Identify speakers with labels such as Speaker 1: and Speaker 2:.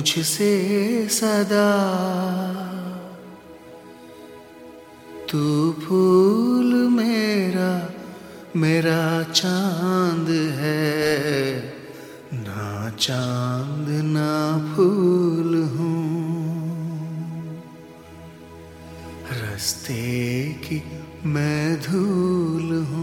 Speaker 1: मुझसे सदा। तू फूल मेरा, मेरा चांद है, ना चांद ना फूल हूँ। रास्ते की मैं धूल हूँ।